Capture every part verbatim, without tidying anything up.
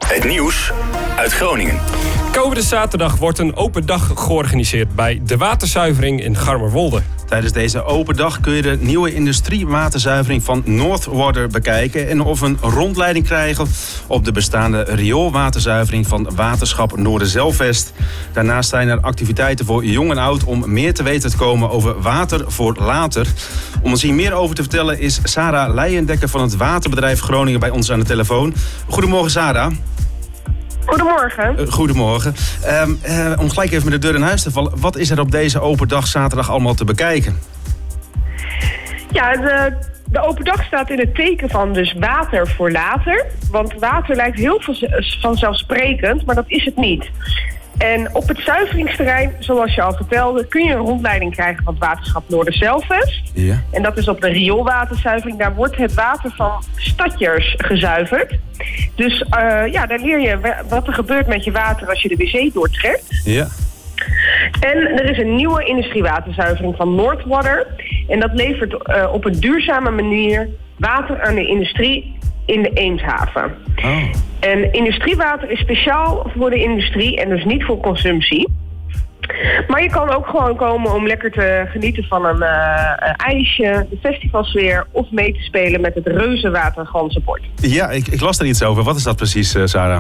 Het nieuws uit Groningen. Komende zaterdag wordt een open dag georganiseerd bij de waterzuivering in Garmerwolde. Tijdens deze open dag kun je de nieuwe industriewaterzuivering van Northwater bekijken en of een rondleiding krijgen op de bestaande rioolwaterzuivering van Waterschap Noorderzeilvest. Daarnaast zijn er activiteiten voor jong en oud om meer te weten te komen over water voor later. Om ons hier meer over te vertellen is Sarah Leijendekker van het Waterbedrijf Groningen bij ons aan de telefoon. Goedemorgen Sarah. Goedemorgen. Uh, goedemorgen. Um, uh, om gelijk even met de deur in huis te vallen. Wat is er op deze open dag zaterdag allemaal te bekijken? Ja, de, de open dag staat in het teken van dus water voor later. Want water lijkt heel vanzelfsprekend, maar dat is het niet. En op het zuiveringsterrein, zoals je al vertelde, kun je een rondleiding krijgen van het Waterschap Noorderzeilvest. Ja. En dat is op de rioolwaterzuivering. Daar wordt het water van stadjers gezuiverd. Dus uh, ja, daar leer je wat er gebeurt met je water als je de wc doortrekt. Ja. En er is een nieuwe industriewaterzuivering van Northwater. En dat levert uh, op een duurzame manier water aan de industrie in de Eemshaven. Oh. En industriewater is speciaal voor de industrie en dus niet voor consumptie. Maar je kan ook gewoon komen om lekker te genieten van een, uh, een ijsje, de festivalsfeer of mee te spelen met het reuzenwaterganzenbord. Ja, ik, ik las er iets over. Wat is dat precies, uh, Sarah?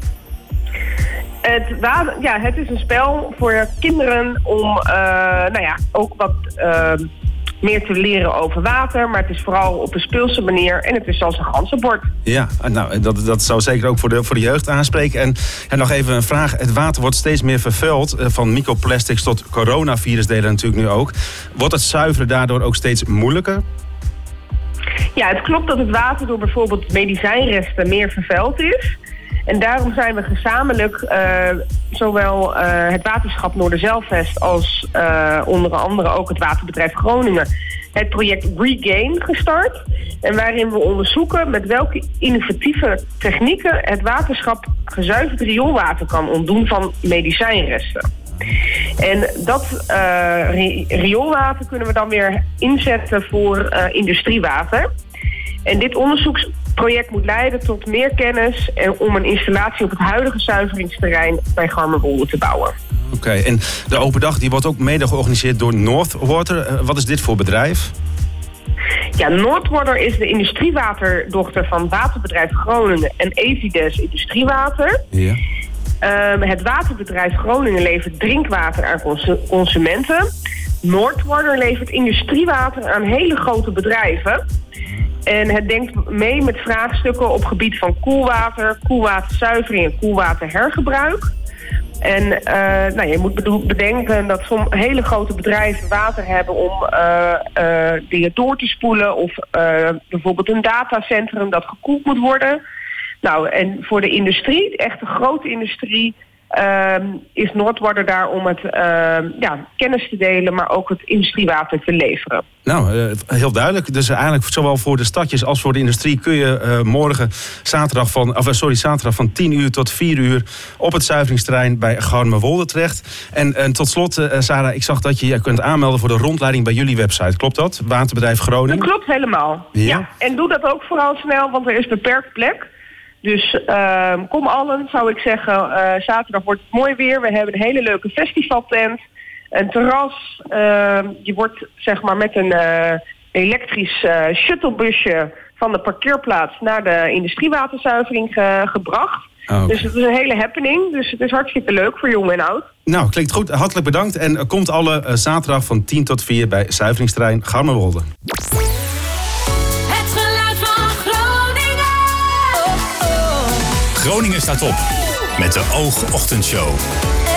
Het, water, ja, het is een spel voor kinderen om uh, nou ja, ook wat Uh, meer te leren over water, maar het is vooral op een speelse manier en het is als een ganzenbord. Ja, nou, dat, dat zou zeker ook voor de, voor de jeugd aanspreken. En, en nog even een vraag. Het water wordt steeds meer vervuild, van microplastics tot coronavirusdelen natuurlijk nu ook. Wordt het zuiveren daardoor ook steeds moeilijker? Ja, het klopt dat het water door bijvoorbeeld medicijnresten meer vervuild is. En daarom zijn we gezamenlijk, uh, zowel uh, het Waterschap Noorderzeilvest als uh, onder andere ook het Waterbedrijf Groningen, het project Regain gestart. En waarin we onderzoeken met welke innovatieve technieken het waterschap gezuiverd rioolwater kan ontdoen van medicijnresten. En dat uh, rioolwater kunnen we dan weer inzetten voor uh, industriewater. En dit onderzoeksproject moet leiden tot meer kennis en om een installatie op het huidige zuiveringsterrein bij Garmerwolde te bouwen. Oké, okay, en de open dag die wordt ook mede georganiseerd door Northwater. Uh, wat is dit voor bedrijf? Ja, Northwater is de industriewaterdochter van Waterbedrijf Groningen en Evides Industriewater. Ja. Um, het Waterbedrijf Groningen levert drinkwater aan cons- consumenten. Northwater levert industriewater aan hele grote bedrijven. En het denkt mee met vraagstukken op gebied van koelwater, koelwaterzuivering en koelwaterhergebruik. En uh, nou, je moet bedenken dat sommige hele grote bedrijven water hebben om uh, uh, dingen door te spoelen. Of uh, bijvoorbeeld een datacentrum dat gekoeld moet worden. Nou, en voor de industrie, echt de grote industrie, Uh, is Northwater daar om het uh, ja, kennis te delen, maar ook het industriewater te leveren. Nou, uh, heel duidelijk. Dus eigenlijk zowel voor de stadjes als voor de industrie kun je uh, morgen zaterdag van, of, sorry, zaterdag van tien uur tot vier uur op het zuiveringsterrein bij Garmerwolde terecht. En, en tot slot, uh, Sarah, ik zag dat je je kunt aanmelden voor de rondleiding bij jullie website. Klopt dat? Waterbedrijf Groningen? Dat klopt helemaal. Ja. ja. En doe dat ook vooral snel, want er is beperkt plek. Dus uh, kom allen, zou ik zeggen. Uh, zaterdag wordt het mooi weer. We hebben een hele leuke festivaltent. Een terras. Uh, je wordt zeg maar met een uh, elektrisch uh, shuttlebusje van de parkeerplaats naar de industriewaterzuivering ge- gebracht. Oh, okay. Dus het is een hele happening. Dus het is hartstikke leuk voor jong en oud. Nou, klinkt goed. Hartelijk bedankt. En uh, komt alle uh, zaterdag van tien tot vier bij zuiveringsterrein Garmerwolde. Groningen staat op met de Oogochtendshow.